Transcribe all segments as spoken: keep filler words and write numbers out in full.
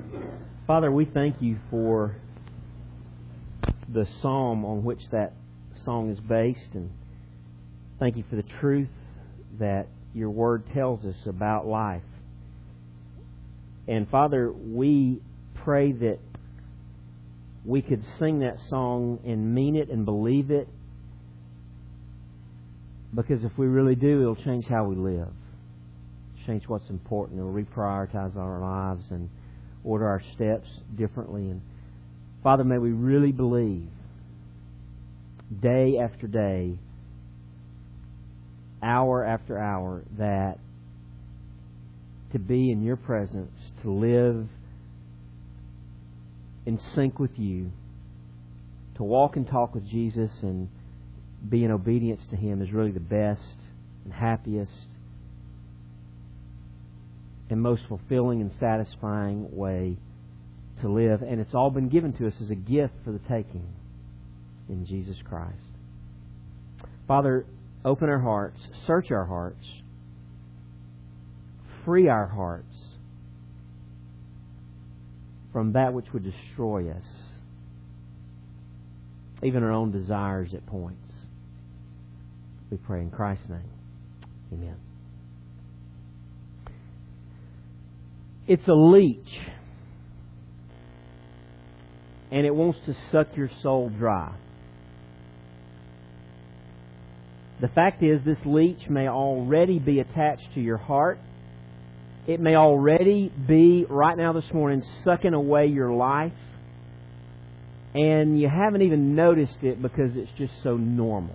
Father, we thank You for the psalm on which that song is based, and thank You for the truth that Your Word tells us about life. And Father, we pray that we could sing that song and mean it and believe it, because if we really do, it'll change how we live, change what's important. It'll reprioritize our lives and order our steps differently. And Father, may we really believe day after day, hour after hour, that to be in Your presence, to live in sync with You, to walk and talk with Jesus and be in obedience to Him is really the best and happiest and most fulfilling and satisfying way to live. And it's all been given to us as a gift for the taking in Jesus Christ. Father, open our hearts, search our hearts, free our hearts from that which would destroy us, even our own desires at points. We pray in Christ's name. Amen. It's a leech, and it wants to suck your soul dry. The fact is, this leech may already be attached to your heart. It may already be, right now this morning, sucking away your life. And you haven't even noticed it because it's just so normal.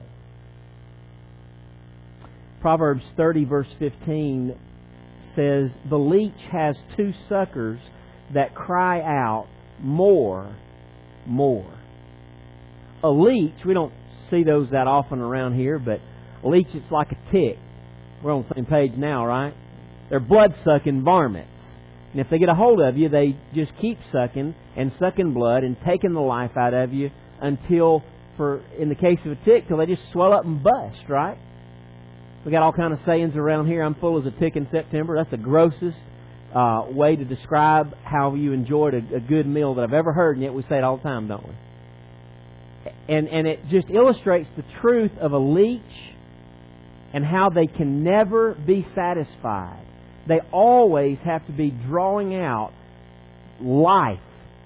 Proverbs thirty verse fifteen says, "The leech has two suckers that cry out, 'More, more.'" A leech, we don't see those that often around here, but a leech, it's like a tick. We're on the same page now, right? They're blood-sucking varmints. And if they get a hold of you, they just keep sucking and sucking blood and taking the life out of you until, for in the case of a tick, till they just swell up and bust, right? We got all kind of sayings around here. I'm full as a tick in September. That's the grossest uh, way to describe how you enjoyed a, a good meal that I've ever heard, and yet we say it all the time, don't we? And, and it just illustrates the truth of a leech and how they can never be satisfied. They always have to be drawing out life.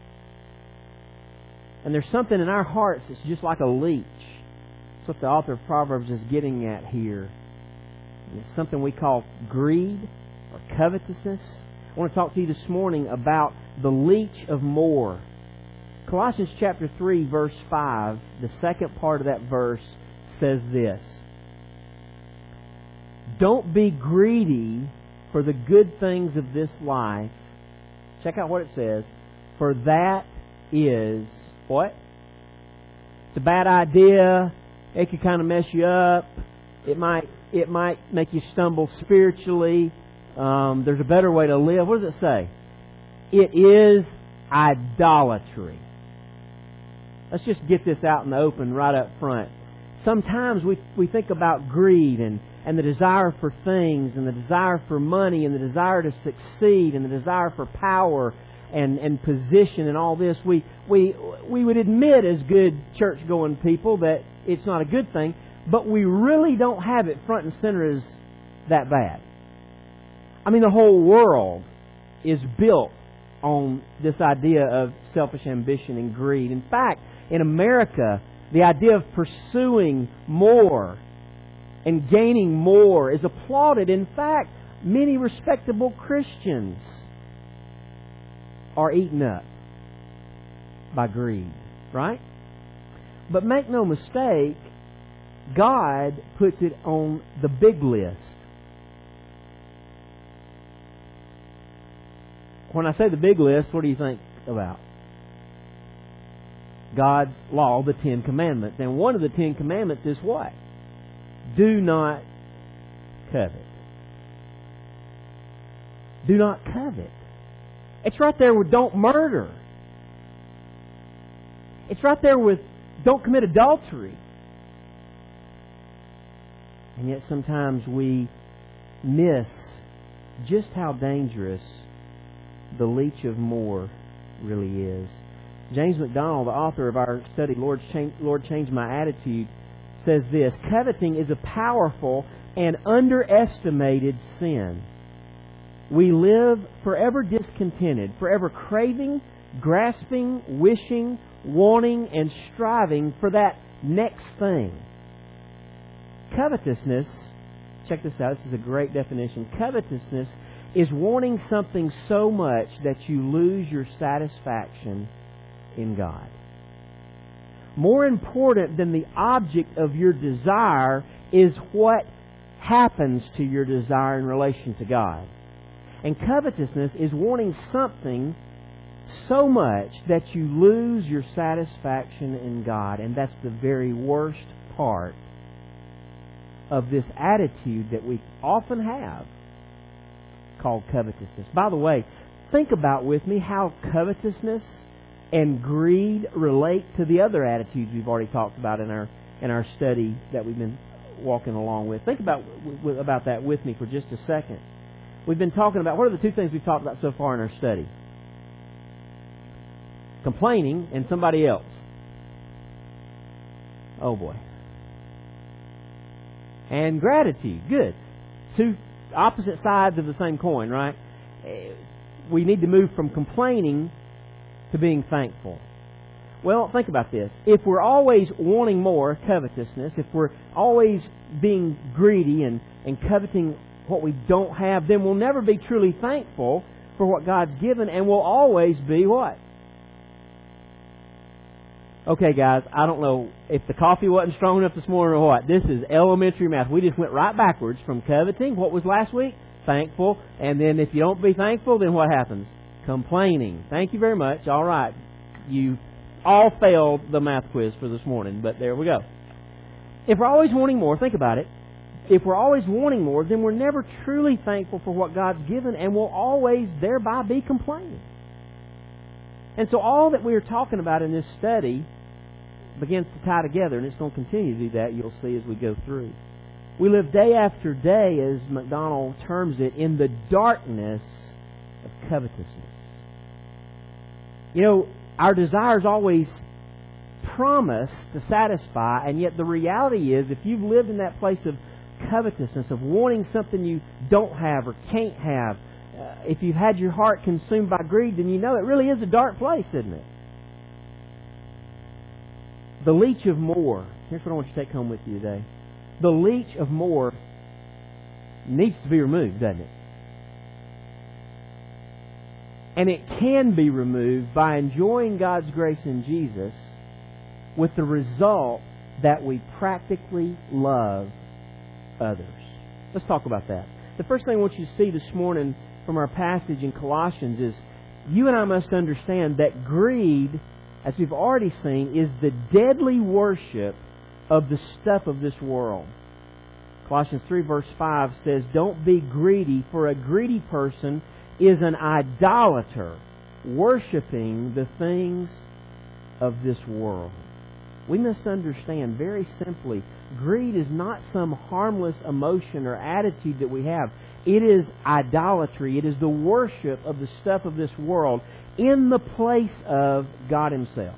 And there's something in our hearts that's just like a leech. That's what the author of Proverbs is getting at here. And it's something we call greed or covetousness. I want to talk to you this morning about the leech of more. Colossians chapter three, verse five, the second part of that verse says this: "Don't be greedy for the good things of this life." Check out what it says. "For that is," what? It's a bad idea. It could kind of mess you up. It might it might make you stumble spiritually. Um, there's a better way to live. What does it say? It is idolatry. Let's just get this out in the open right up front. Sometimes we we think about greed and, and the desire for things and the desire for money and the desire to succeed and the desire for power and, and position and all this. We, we, we would admit as good church-going people that it's not a good thing, but we really don't have it front and center as that bad. I mean, the whole world is built on this idea of selfish ambition and greed. In fact, in America, the idea of pursuing more and gaining more is applauded. In fact, many respectable Christians are eaten up by greed, right? But make no mistake, God puts it on the big list. When I say the big list, what do you think about? God's law, the Ten Commandments. And one of the Ten Commandments is what? Do not covet. Do not covet. It's right there with don't murder. It's right there with don't commit adultery. And yet sometimes we miss just how dangerous the leech of more really is. James MacDonald, the author of our study, Lord, Change, Lord Change My Attitude, says this: coveting is a powerful and underestimated sin. We live forever discontented, forever craving, grasping, wishing, wanting, and striving for that next thing. Covetousness, check this out, this is a great definition. Covetousness is wanting something so much that you lose your satisfaction in God. More important than the object of your desire is what happens to your desire in relation to God. And covetousness is wanting something so much that you lose your satisfaction in God. And that's the very worst part of this attitude that we often have, called covetousness. By the way, think about with me how covetousness and greed relate to the other attitudes we've already talked about in our in our study that we've been walking along with. Think about about that with me for just a second. We've been talking about, what are the two things we've talked about so far in our study? Complaining and somebody else. Oh boy. And gratitude. Good. Two opposite sides of the same coin, right? We need to move from complaining to being thankful. Well, think about this. If we're always wanting more, covetousness, if we're always being greedy and, and coveting what we don't have, then we'll never be truly thankful for what God's given, and we'll always be what? Okay, guys, I don't know if the coffee wasn't strong enough this morning or what. This is elementary math. We just went right backwards from coveting. What was last week? Thankful. And then if you don't be thankful, then what happens? Complaining. Thank you very much. All right. You all failed the math quiz for this morning, but there we go. If we're always wanting more, think about it. If we're always wanting more, then we're never truly thankful for what God's given, and we'll always thereby be complaining. And so all that we are talking about in this study begins to tie together, and it's going to continue to do that, you'll see as we go through. We live day after day, as MacDonald terms it, in the darkness of covetousness. You know, our desires always promise to satisfy, and yet the reality is, if you've lived in that place of covetousness, of wanting something you don't have or can't have, uh, if you've had your heart consumed by greed, then you know it really is a dark place, isn't it? The leech of more. Here's what I want you to take home with you today. The leech of more needs to be removed, doesn't it? And it can be removed by enjoying God's grace in Jesus, with the result that we practically love others. Let's talk about that. The first thing I want you to see this morning from our passage in Colossians is you and I must understand that greed, as we've already seen, is the deadly worship of the stuff of this world. Colossians three verse five says, "Don't be greedy, for a greedy person is an idolater, worshiping the things of this world." We must understand very simply, greed is not some harmless emotion or attitude that we have. It is idolatry. It is the worship of the stuff of this world in the place of God Himself.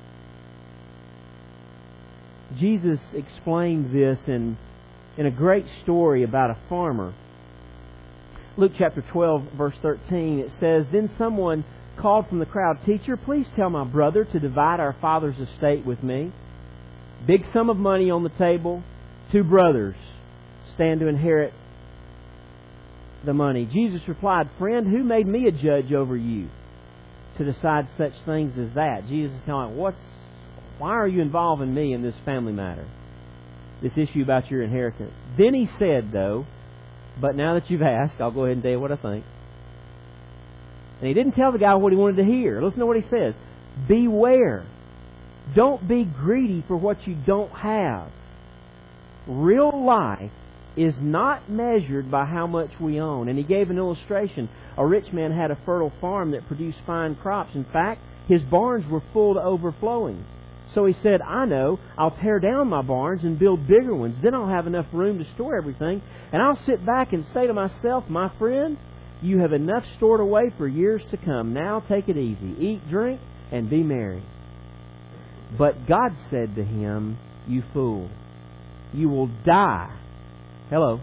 Jesus explained this in, in a great story about a farmer. Luke chapter twelve, verse thirteen, it says, "Then someone called from the crowd, 'Teacher, please tell my brother to divide our father's estate with me.' Big sum of money on the table. Two brothers stand to inherit the money. Jesus replied, 'Friend, who made me a judge over you to decide such things as that?'" Jesus is kind of like, What's, why are you involving me in this family matter? This issue about your inheritance. Then he said, though, "But now that you've asked, I'll go ahead and tell you what I think." And he didn't tell the guy what he wanted to hear. Listen to what he says. "Beware. Don't be greedy for what you don't have. Real life is not measured by how much we own." And he gave an illustration. A rich man had a fertile farm that produced fine crops. In fact, his barns were full to overflowing. So he said, "I know, I'll tear down my barns and build bigger ones. Then I'll have enough room to store everything. And I'll sit back and say to myself, 'My friend, You have enough stored away for years to come. Now take it easy. Eat, drink, and be merry. But God said to him, You fool, you will die. Hello.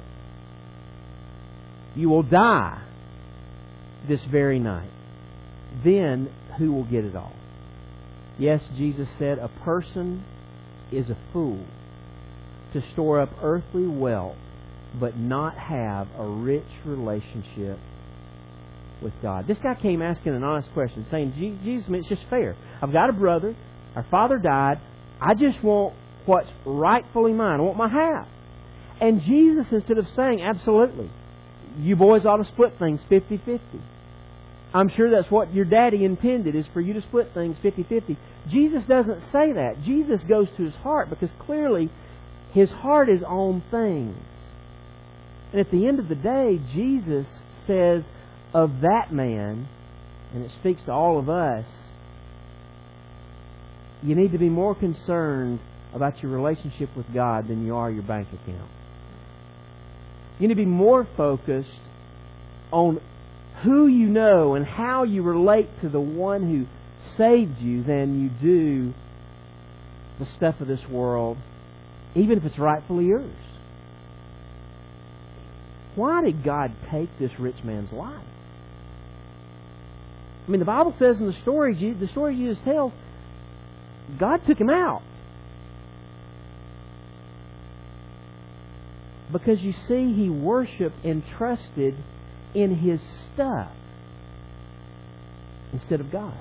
You will die this very night. Then who will get it all? Yes, Jesus said, a person is a fool to store up earthly wealth but not have a rich relationship with God. This guy came asking an honest question, saying, Jesus, I mean, it's just fair. I've got a brother. Our father died. I just want what's rightfully mine. I want my half. And Jesus, instead of saying, absolutely, you boys ought to split things fifty-fifty. I'm sure that's what your daddy intended, is for you to split things fifty-fifty. Jesus doesn't say that. Jesus goes to his heart, because clearly his heart is on things. And at the end of the day, Jesus says of that man, and it speaks to all of us, you need to be more concerned about your relationship with God than you are your bank account. You need to be more focused on who you know and how you relate to the one who saved you than you do the stuff of this world, even if it's rightfully yours. Why did God take this rich man's life? I mean, the Bible says in the story, the story Jesus tells, God took him out. Because you see, he worshipped and trusted in his stuff instead of God.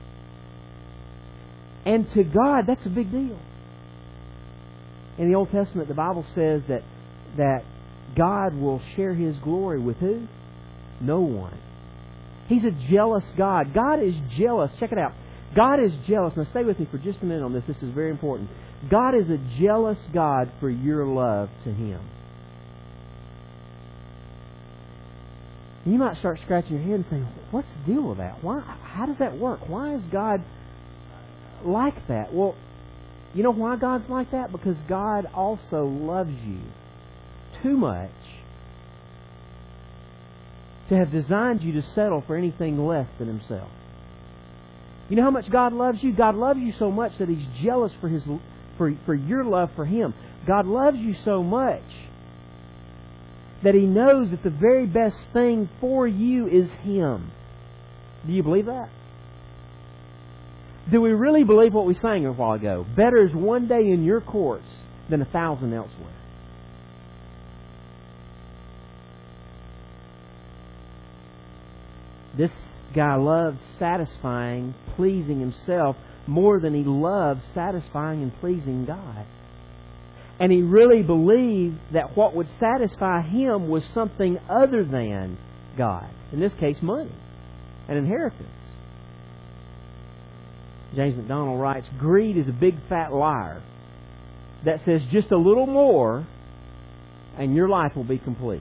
And to God, that's a big deal. In the Old Testament, the Bible says that that God will share His glory with who? No one. He's a jealous God. God is jealous. Check it out. God is jealous. Now stay with me for just a minute on this. This is very important. God is a jealous God for your love to Him. You might start scratching your head and saying, what's the deal with that? Why? How does that work? Why is God like that? Well, you know why God's like that? Because God also loves you too much to have designed you to settle for anything less than Himself. You know how much God loves you? God loves you so much that He's jealous for His for, for your love for Him. God loves you so much that He knows that the very best thing for you is Him. Do you believe that? Do we really believe what we sang a while ago? Better is one day in your courts than a thousand elsewhere. This guy loved satisfying, pleasing himself more than he loved satisfying and pleasing God. And he really believed that what would satisfy him was something other than God. In this case, money, an inheritance. James MacDonald writes, greed is a big fat liar that says just a little more and your life will be complete.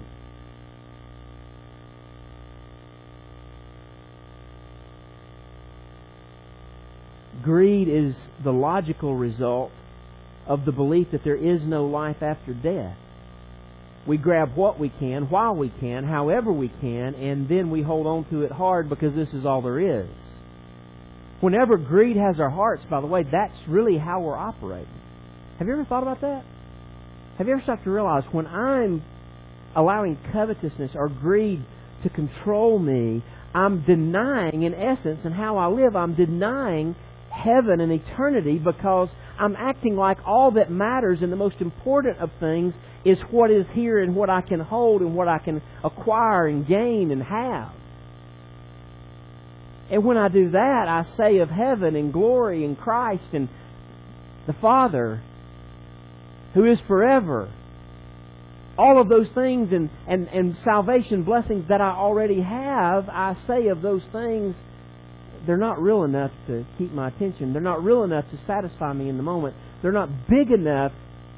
Greed is the logical result of the belief that there is no life after death. We grab what we can, while we can, however we can, and then we hold on to it hard because this is all there is. Whenever greed has our hearts, by the way, that's really how we're operating. Have you ever thought about that? Have you ever started to realize when I'm allowing covetousness or greed to control me, I'm denying, in essence, in how I live, I'm denying heaven and eternity because I'm acting like all that matters and the most important of things is what is here and what I can hold and what I can acquire and gain and have. And when I do that, I say of heaven and glory and Christ and the Father who is forever, all of those things and, and, and salvation blessings that I already have, I say of those things, they're not real enough to keep my attention. They're not real enough to satisfy me in the moment. They're not big enough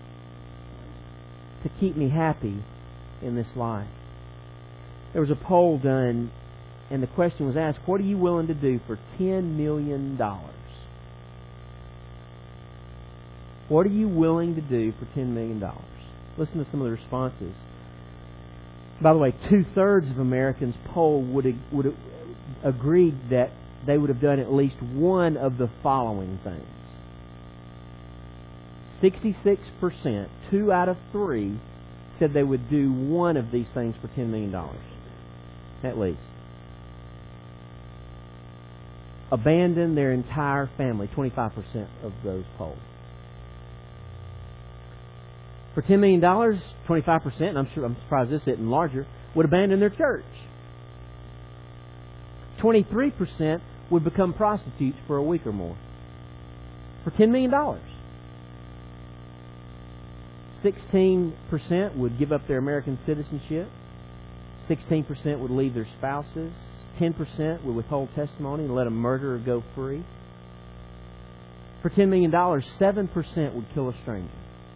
to keep me happy in this life. There was a poll done, and the question was asked, what are you willing to do for ten million dollars? What are you willing to do for ten million dollars? Listen to some of the responses. By the way, two-thirds of Americans polled would would have agreed that they would have done at least one of the following things. sixty-six percent, two out of three, said they would do one of these things for ten million dollars. At least. Abandon their entire family, twenty-five percent of those polled. For ten million dollars, twenty-five percent, and I'm sure I'm surprised this isn't larger, would abandon their church. twenty-three percent would become prostitutes for a week or more. For ten million dollars. sixteen percent would give up their American citizenship. sixteen percent would leave their spouses. ten percent would withhold testimony and let a murderer go free. For ten million dollars, seven percent would kill a stranger.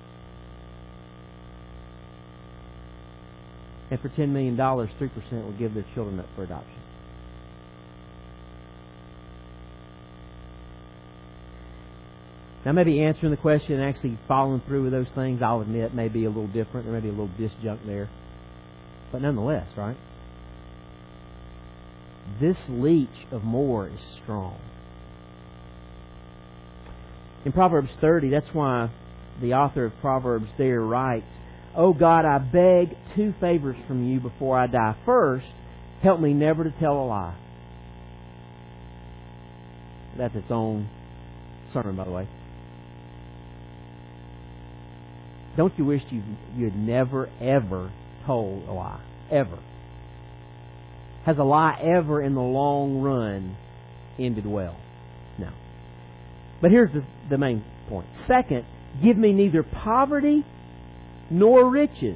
And for ten million dollars, three percent would give their children up for adoption. Now, maybe answering the question and actually following through with those things, I'll admit, may be a little different. There may be a little disjunct there. But nonetheless, right? This leech of more is strong. In Proverbs thirty, that's why the author of Proverbs there writes, "O God, I beg two favors from you before I die. First, help me never to tell a lie." That's its own sermon, by the way. Don't you wish you you had never, ever told a lie? Ever. Has a lie ever in the long run ended well? No. But here's the, the main point. Second, give me neither poverty nor riches.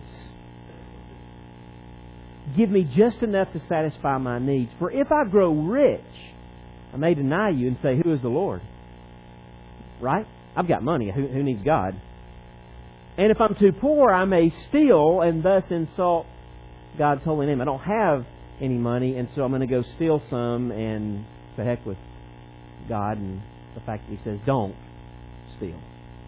Give me just enough to satisfy my needs. For if I grow rich, I may deny you and say, who is the Lord? Right? I've got money. Who, who needs God? And if I'm too poor, I may steal and thus insult God's holy name. I don't have any money, and so I'm going to go steal some, and to heck with God and the fact that He says, don't steal.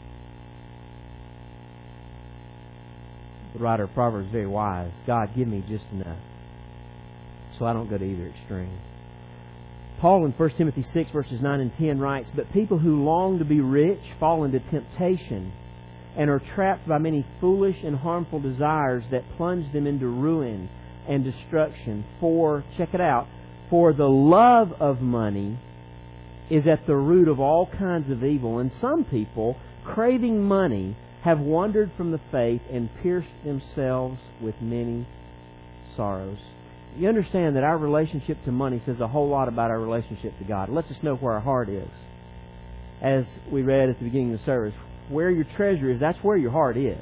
The writer of Proverbs is very wise. God, give me just enough so I don't go to either extreme. Paul in First Timothy six, verses nine and ten writes, "But people who long to be rich fall into temptation and are trapped by many foolish and harmful desires that plunge them into ruin and destruction. For," check it out, "for the love of money is at the root of all kinds of evil. And some people, craving money, have wandered from the faith and pierced themselves with many sorrows." You understand that our relationship to money says a whole lot about our relationship to God. It lets us know where our heart is. As we read at the beginning of the service, where your treasure is, that's where your heart is.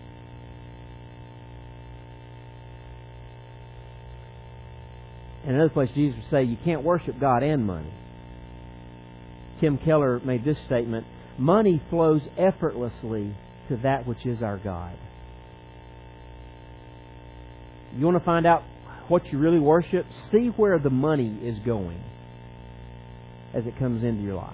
In another place, Jesus would say, you can't worship God and money. Tim Keller made this statement, "Money flows effortlessly to that which is our God." You want to find out what you really worship? See where the money is going as it comes into your life.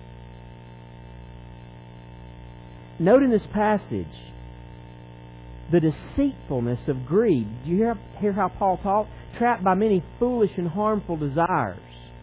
Note in this passage the deceitfulness of greed. Do you hear, hear how Paul talked? Trapped by many foolish and harmful desires.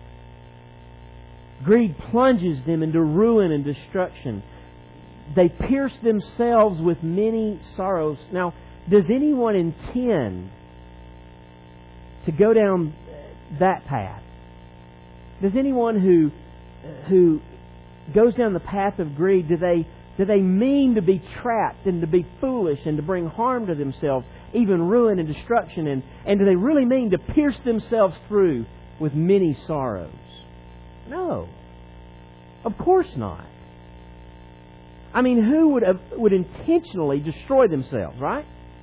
Greed plunges them into ruin and destruction. They pierce themselves with many sorrows. Now, does anyone intend to go down that path? Does anyone who who goes down the path of greed, do they do they mean to be trapped and to be foolish and to bring harm to themselves, even ruin and destruction? And, and do they really mean to pierce themselves through with many sorrows? No. Of course not. I mean, who would have, would intentionally destroy themselves, right?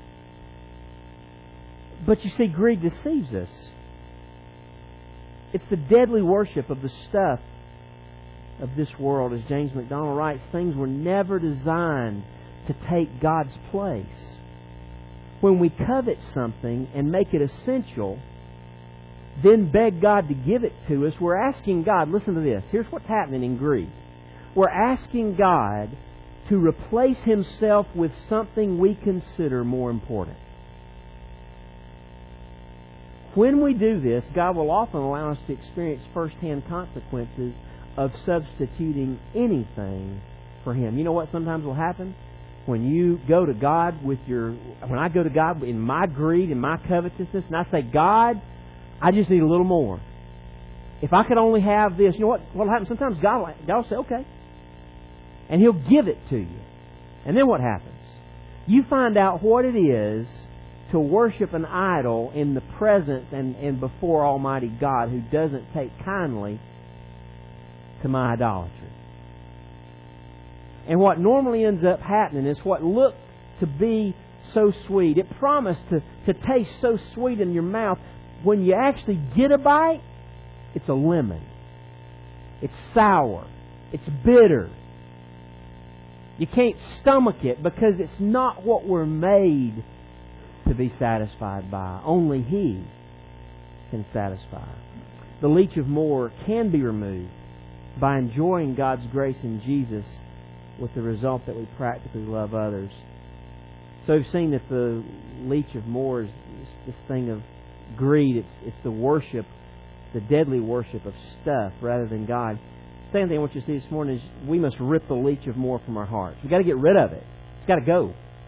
But you see, greed deceives us. It's the deadly worship of the stuff of this world. As James MacDonald writes, things were never designed to take God's place. When we covet something and make it essential, then beg God to give it to us, we're asking God, listen to this, here's what's happening in greed. We're asking God to replace Himself with something we consider more important. When we do this, God will often allow us to experience first-hand consequences of substituting anything for Him. You know what sometimes will happen? When you go to God with your... When I go to God in my greed and my covetousness, and I say, God, I just need a little more. If I could only have this, you know what what will happen? Sometimes God will, God will say, okay. And He'll give it to you. And then what happens? You find out what it is to worship an idol in the presence and, and before Almighty God, who doesn't take kindly to my idolatry. And what normally ends up happening is what looked to be so sweet. It promised to, to taste so sweet in your mouth. When you actually get a bite, it's a lemon. It's sour. It's bitter. You can't stomach it because it's not what we're made to be satisfied by. Only He can satisfy. The leech of more can be removed by enjoying God's grace in Jesus, with the result that we practically love others. So we've seen that the leech of more is this thing of greed. It's, it's the worship, the deadly worship of stuff rather than God. Second thing I want you to see this morning is we must rip the leech of more from our hearts. We've got to get rid of it. It's got to go.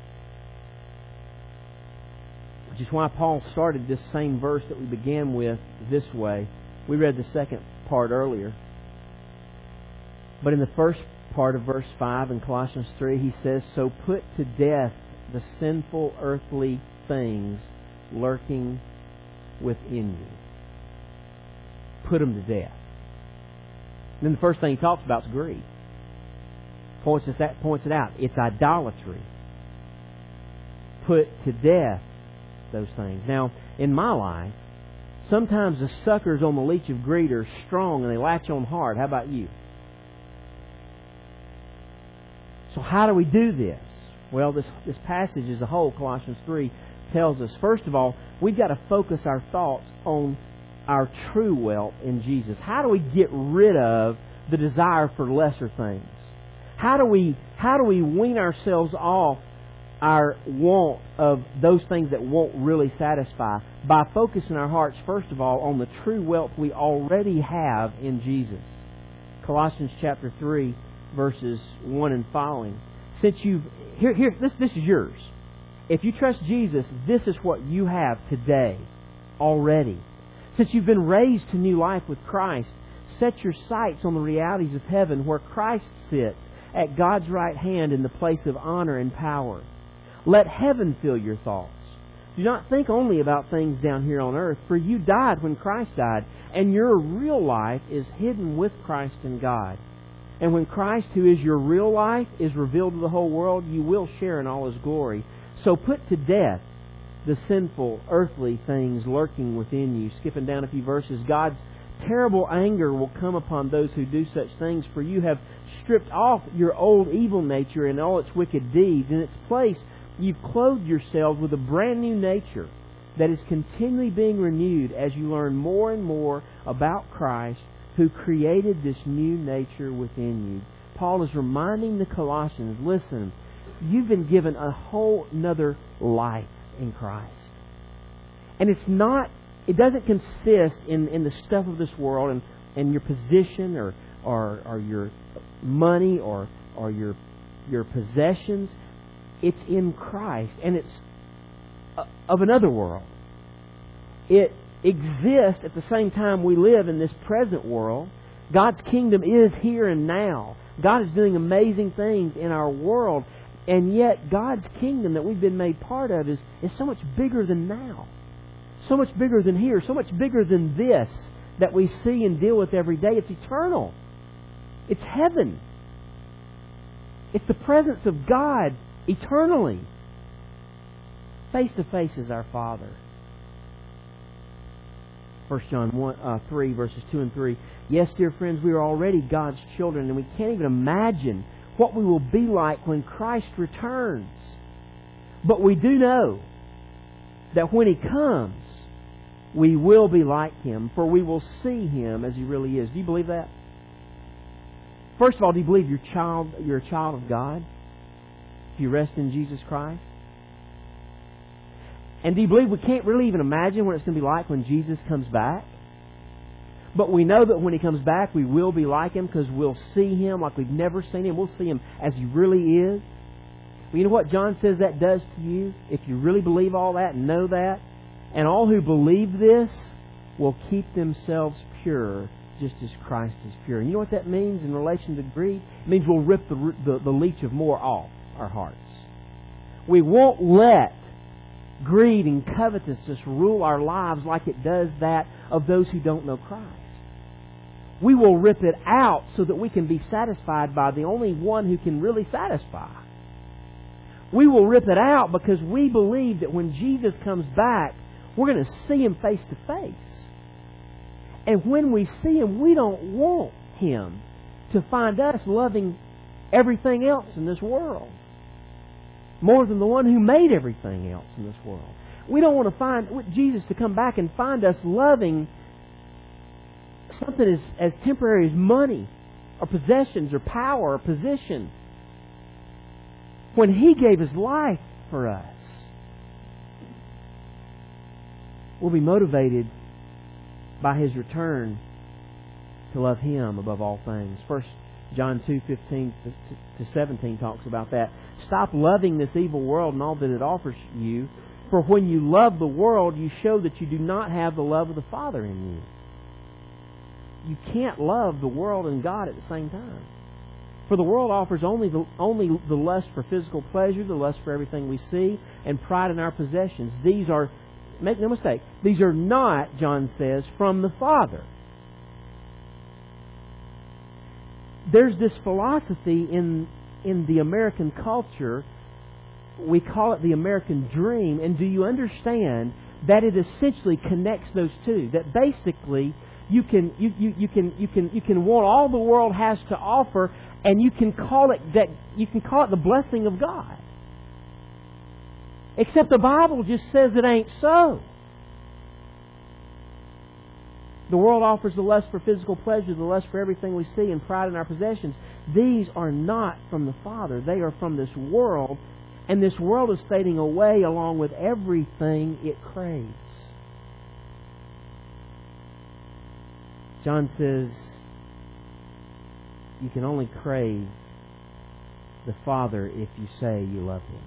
Which is why Paul started this same verse that we began with this way. We read the second part earlier. But in the first part of verse five in Colossians three, he says, so put to death the sinful earthly things lurking within you. Put them to death. And then the first thing he talks about is greed. Points it, points it out. It's idolatry. Put to death those things. Now, in my life, sometimes the suckers on the leech of greed are strong and they latch on hard. How about you? So how do we do this? Well, this, this passage as a whole, Colossians three, tells us, first of all, we've got to focus our thoughts on our true wealth in Jesus. How do we get rid of the desire for lesser things? How do we how do we wean ourselves off our want of those things that won't really satisfy? By focusing our hearts, first of all, on the true wealth we already have in Jesus. Colossians chapter three, verses one and following. Since you've here here this this is yours. If you trust Jesus, this is what you have today already. Since you've been raised to new life with Christ, set your sights on the realities of heaven where Christ sits at God's right hand in the place of honor and power. Let heaven fill your thoughts. Do not think only about things down here on earth, for you died when Christ died, and your real life is hidden with Christ in God. And when Christ, who is your real life, is revealed to the whole world, you will share in all His glory. So put to death the sinful, earthly things lurking within you. Skipping down a few verses, God's terrible anger will come upon those who do such things, for you have stripped off your old evil nature and all its wicked deeds. In its place, you've clothed yourselves with a brand new nature that is continually being renewed as you learn more and more about Christ, who created this new nature within you. Paul is reminding the Colossians, listen, you've been given a whole nother life in Christ. And it's not, it doesn't consist in, in the stuff of this world and, and your position or, or, or your money or, or your, your possessions. It's in Christ, and it's of another world. It exists at the same time we live in this present world. God's kingdom is here and now. God is doing amazing things in our world. And yet God's kingdom that we've been made part of is, is so much bigger than now. So much bigger than here. So much bigger than this that we see and deal with every day. It's eternal. It's heaven. It's the presence of God eternally. Face to face is our Father. First John one, uh, three, verses two and three. Yes, dear friends, we are already God's children, and we can't even imagine what we will be like when Christ returns. But we do know that when He comes, we will be like Him, for we will see Him as He really is. Do you believe that? First of all, do you believe you're, child, you're a child of God? If you rest in Jesus Christ? And do you believe we can't really even imagine what it's going to be like when Jesus comes back? But we know that when He comes back, we will be like Him because we'll see Him like we've never seen Him. We'll see Him as He really is. Well, you know what John says that does to you? If you really believe all that and know that, and all who believe this will keep themselves pure just as Christ is pure. And you know what that means in relation to greed? It means we'll rip the, the, the leech of more off our hearts. We won't let greed and covetousness rule our lives like it does that of those who don't know Christ. We will rip it out so that we can be satisfied by the only one who can really satisfy. We will rip it out because we believe that when Jesus comes back, we're going to see Him face to face. And when we see Him, we don't want Him to find us loving everything else in this world more than the one who made everything else in this world. We don't want to find Jesus to come back and find us loving something as, as temporary as money or possessions or power or position when He gave His life for us. We'll be motivated by His return to love Him above all things. First John two fifteen to seventeen talks about that. Stop loving this evil world and all that it offers you, for when you love the world, you show that you do not have the love of the Father in you. You can't love the world and God at the same time. For the world offers only the, only the lust for physical pleasure, the lust for everything we see, and pride in our possessions. These are, make no mistake, these are not, John says, from the Father. There's this philosophy in, in the American culture, we call it the American dream, and do you understand that it essentially connects those two? That basically you can you, you, you can you can you can want all the world has to offer, and you can call it that you can call it the blessing of God. Except the Bible just says it ain't so. The world offers the lust for physical pleasure, the lust for everything we see, and pride in our possessions. These are not from the Father. They are from this world, and this world is fading away along with everything it craves. John says you can only crave the Father if you say you love Him.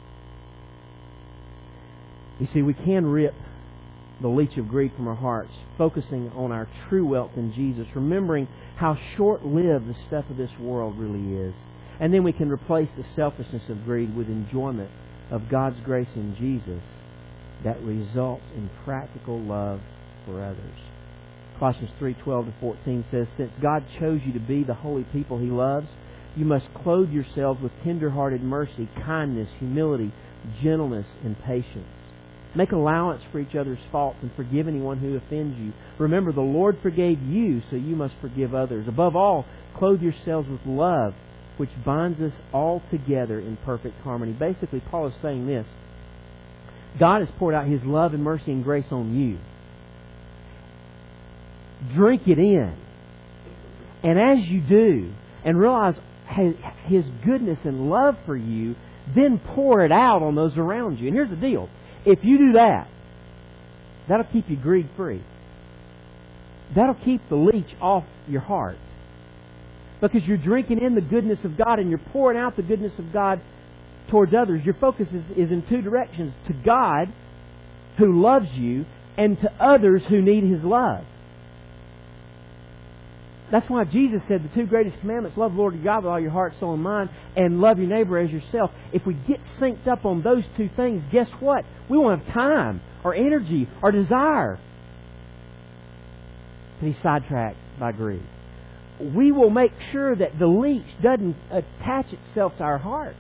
You see, we can rip the leech of greed from our hearts, focusing on our true wealth in Jesus, remembering how short-lived the stuff of this world really is. And then we can replace the selfishness of greed with enjoyment of God's grace in Jesus that results in practical love for others. Colossians three twelve to fourteen says, since God chose you to be the holy people He loves, you must clothe yourselves with tender-hearted mercy, kindness, humility, gentleness, and patience. Make allowance for each other's faults and forgive anyone who offends you. Remember, the Lord forgave you, so you must forgive others. Above all, clothe yourselves with love, which binds us all together in perfect harmony. Basically, Paul is saying this. God has poured out His love and mercy and grace on you. Drink it in. And as you do, and realize His goodness and love for you, then pour it out on those around you. And here's the deal. If you do that, that'll keep you greed-free. That'll keep the leech off your heart. Because you're drinking in the goodness of God and you're pouring out the goodness of God towards others. Your focus is, is in two directions. To God, who loves you, and to others who need His love. That's why Jesus said the two greatest commandments, love the Lord your God with all your heart, soul, and mind, and love your neighbor as yourself. If we get synced up on those two things, guess what? We won't have time or energy or desire to be sidetracked by greed. We will make sure that the leech doesn't attach itself to our hearts.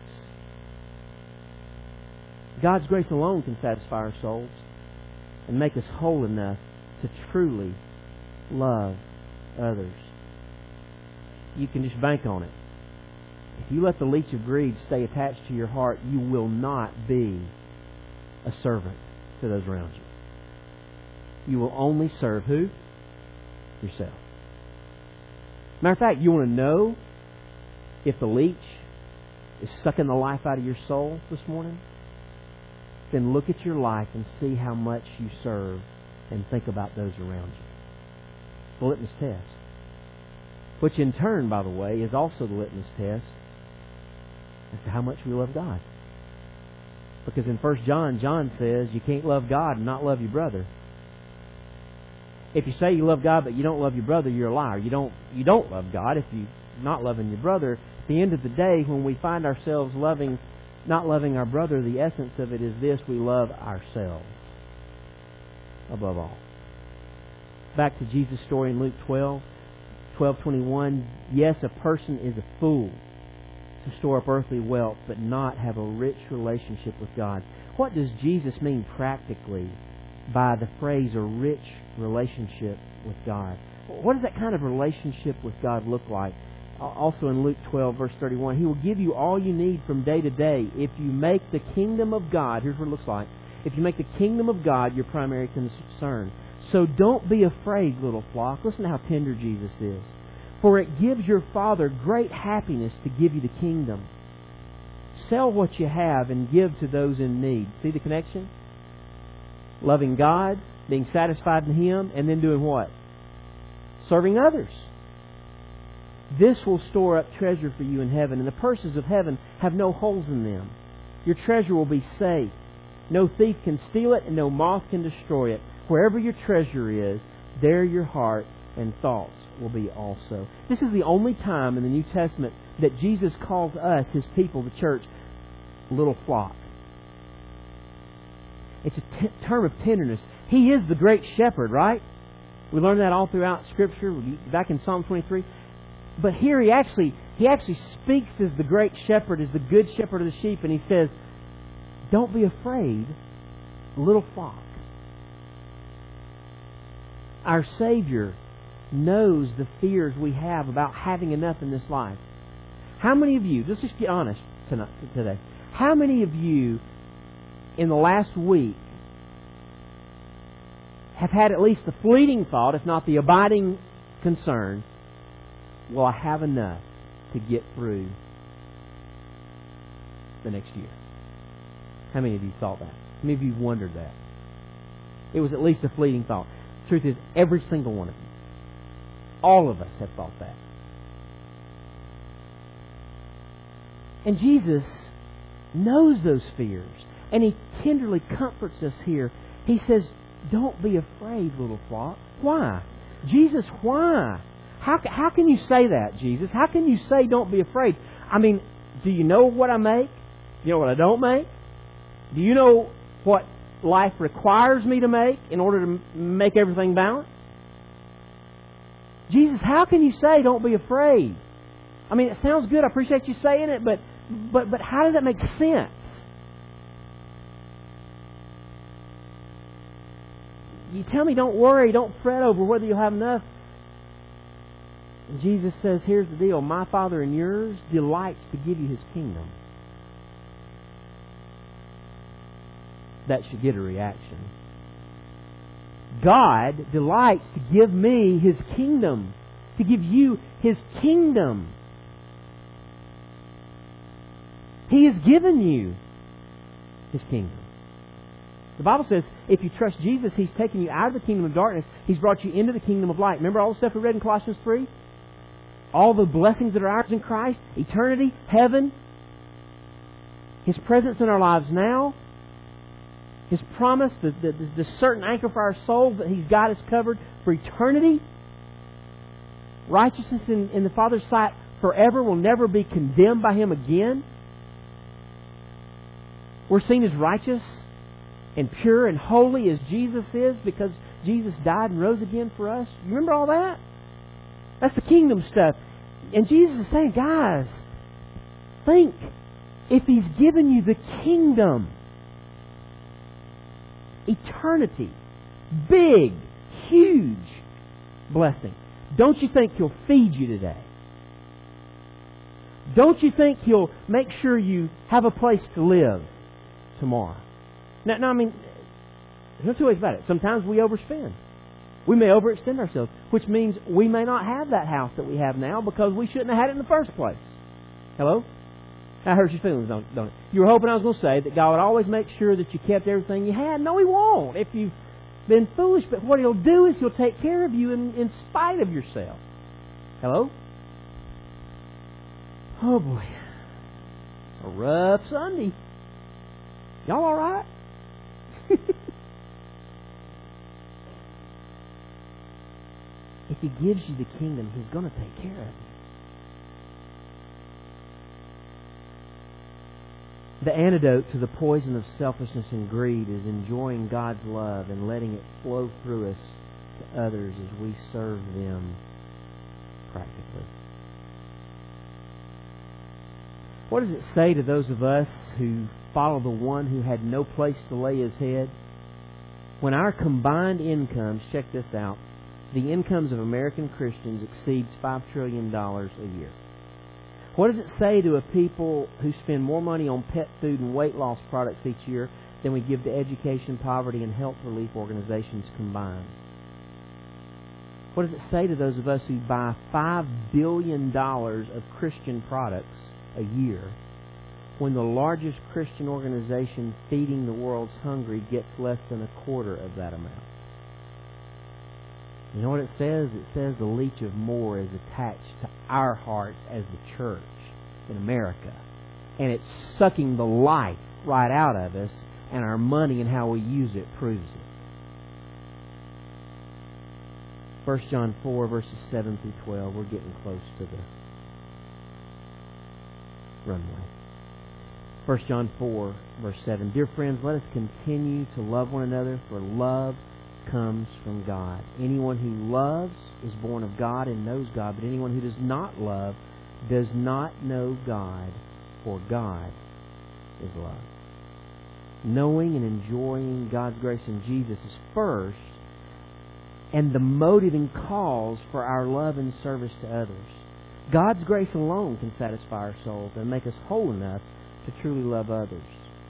God's grace alone can satisfy our souls and make us whole enough to truly love others. You can just bank on it. If you let the leech of greed stay attached to your heart, you will not be a servant to those around you. You will only serve who? Yourself. Matter of fact, you want to know if the leech is sucking the life out of your soul this morning? then look at your life and see how much you serve and think about those around you. It's the litmus test. Which in turn, by the way, is also the litmus test as to how much we love God. Because in First John, John says you can't love God and not love your brother. If you say you love God but you don't love your brother, you're a liar. You don't you don't love God if you're not loving your brother. At the end of the day, when we find ourselves loving, not loving our brother, the essence of it is this: we love ourselves above all. Back to Jesus' story in Luke twelve, twelve twenty-one. Yes, a person is a fool to store up earthly wealth but not have a rich relationship with God. What does Jesus mean practically by the phrase a rich relationship with God? What does that kind of relationship with God look like? Also in Luke twelve, verse thirty-one, He will give you all you need from day to day if you make the kingdom of God, here's what it looks like, if you make the kingdom of God your primary concern. So don't be afraid, little flock. Listen to how tender Jesus is. For it gives your Father great happiness to give you the kingdom. Sell what you have and give to those in need. See the connection? Loving God, being satisfied in Him, and then doing what? Serving others. This will store up treasure for you in heaven, and the purses of heaven have no holes in them. Your treasure will be safe. No thief can steal it, and no moth can destroy it. Wherever your treasure is, there your heart and thoughts will be also. This is the only time in the New Testament that Jesus calls us, His people, the church, little flock. It's a t- term of tenderness. He is the great shepherd, right? We learn that all throughout Scripture, back in Psalm twenty-three. But here he actually he actually speaks as the great shepherd, as the good shepherd of the sheep, and he says, don't be afraid, little flock. Our Savior knows the fears we have about having enough in this life. How many of you, let's just get honest tonight, today, how many of you in the last week have had at least the fleeting thought, if not the abiding concern, will I have enough to get through the next year? How many of you thought that? How many of you wondered that? It was at least a fleeting thought. The truth is, every single one of you, all of us have thought that. And Jesus knows those fears. And He tenderly comforts us here. He says, don't be afraid, little flock. Why? Jesus, why? How, how can you say that, Jesus? How can you say don't be afraid? I mean, do you know what I make? Do you know what I don't make? Do you know what life requires me to make in order to make everything balanced? Jesus, how can you say don't be afraid? I mean, it sounds good. I appreciate you saying it, but but but how does that make sense? You tell me don't worry, don't fret over whether you'll have enough. And Jesus says, here's the deal. My Father and yours delights to give you His kingdom. That should get a reaction. God delights to give me His kingdom. To give you His kingdom. He has given you His kingdom. The Bible says if you trust Jesus, He's taken you out of the kingdom of darkness. He's brought you into the kingdom of light. Remember all the stuff we read in Colossians three? All the blessings that are ours in Christ. Eternity, heaven. His presence in our lives now. His promise, the, the, the certain anchor for our souls that He's got us covered for eternity. Righteousness in, in the Father's sight forever, will never be condemned by Him again. We're seen as righteous and pure and holy as Jesus is because Jesus died and rose again for us. You remember all that? That's the kingdom stuff. And Jesus is saying, guys, think. If He's given you the kingdom, eternity, big, huge blessing, don't you think He'll feed you today? Don't you think He'll make sure you have a place to live tomorrow? Now, now I mean, there's no two ways about it. Sometimes we overspend. We may overextend ourselves, which means we may not have that house that we have now because we shouldn't have had it in the first place. Hello? That hurts your feelings, don't, don't it? You were hoping I was going to say that God would always make sure that you kept everything you had. No, He won't. If you've been foolish, but what He'll do is He'll take care of you in, in spite of yourself. Hello? Oh boy. It's a rough Sunday. Y'all alright? If He gives you the kingdom, He's going to take care of you. The antidote to the poison of selfishness and greed is enjoying God's love and letting it flow through us to others as we serve them practically. What does it say to those of us who follow the one who had no place to lay His head? When our combined incomes, check this out, the incomes of American Christians exceeds five trillion dollars a year. What does it say to a people who spend more money on pet food and weight loss products each year than we give to education, poverty, and health relief organizations combined? What does it say to those of us who buy five billion dollars of Christian products a year when the largest Christian organization feeding the world's hungry gets less than a quarter of that amount? You know what it says? It says the leech of more is attached to our hearts as the church in America. And it's sucking the life right out of us, and our money and how we use it proves it. First John four, verses seven through twelve. We're getting close to the runway. First John four, verse seven. Dear friends, let us continue to love one another, for love comes from God. Anyone who loves is born of God and knows God, but anyone who does not love does not know God, for God is love. Knowing and enjoying God's grace in Jesus is first, and the motive and cause for our love and service to others. God's grace alone can satisfy our souls and make us whole enough to truly love others.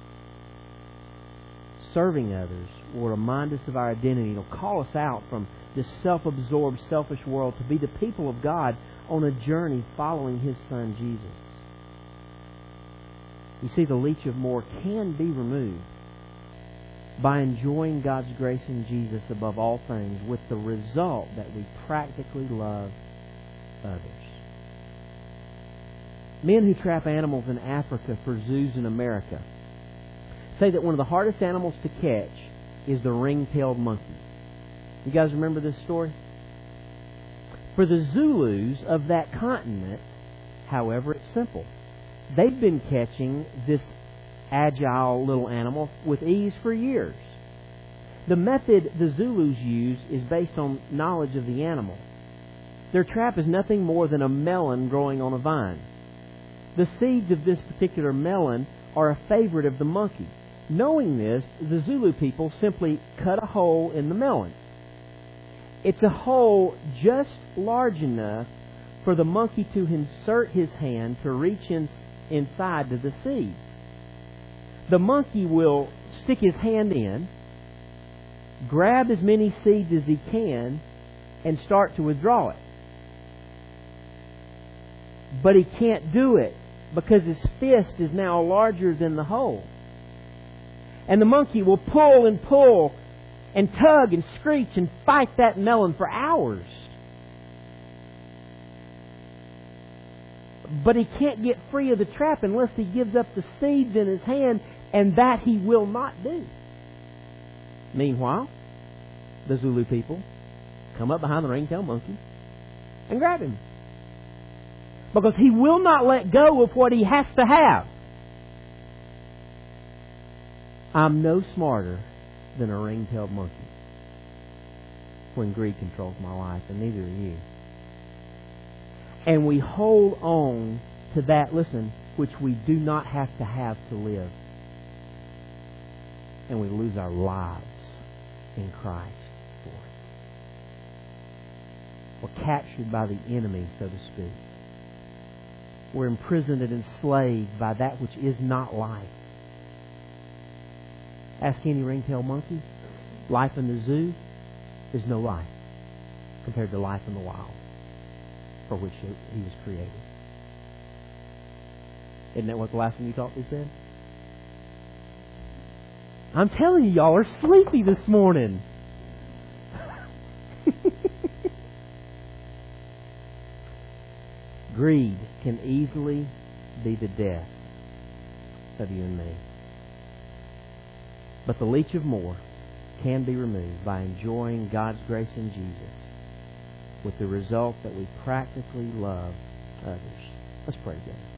Serving others will remind us of our identity. It'll call us out from this self-absorbed, selfish world to be the people of God on a journey following His Son, Jesus. You see, the leech of more can be removed by enjoying God's grace in Jesus above all things, with the result that we practically love others. Men who trap animals in Africa for zoos in America say that one of the hardest animals to catch is the ring-tailed monkey. You guys remember this story? For the Zulus of that continent, however, it's simple. They've been catching this agile little animal with ease for years. The method the Zulus use is based on knowledge of the animal. Their trap is nothing more than a melon growing on a vine. The seeds of this particular melon are a favorite of the monkey. Knowing this, the Zulu people simply cut a hole in the melon. It's a hole just large enough for the monkey to insert his hand to reach in, inside to the seeds. The monkey will stick his hand in, grab as many seeds as he can, and start to withdraw it. But he can't do it because his fist is now larger than the hole. And the monkey will pull and pull and tug and screech and fight that melon for hours. But he can't get free of the trap unless he gives up the seeds in his hand, and that he will not do. Meanwhile, the Zulu people come up behind the ring-tailed monkey and grab him. Because he will not let go of what he has to have. I'm no smarter than a ring-tailed monkey when greed controls my life, and neither are you. And we hold on to that, listen, which we do not have to have to live. And we lose our lives in Christ for it. We're captured by the enemy, so to speak. We're imprisoned and enslaved by that which is not life. Ask any ring-tailed monkey. Life in the zoo is no life compared to life in the wild for which he was created. Isn't that what the last one you talked to said? I'm telling you, y'all are sleepy this morning. Greed can easily be the death of you and me. But the leech of more can be removed by enjoying God's grace in Jesus, with the result that we practically love others. Let's pray together.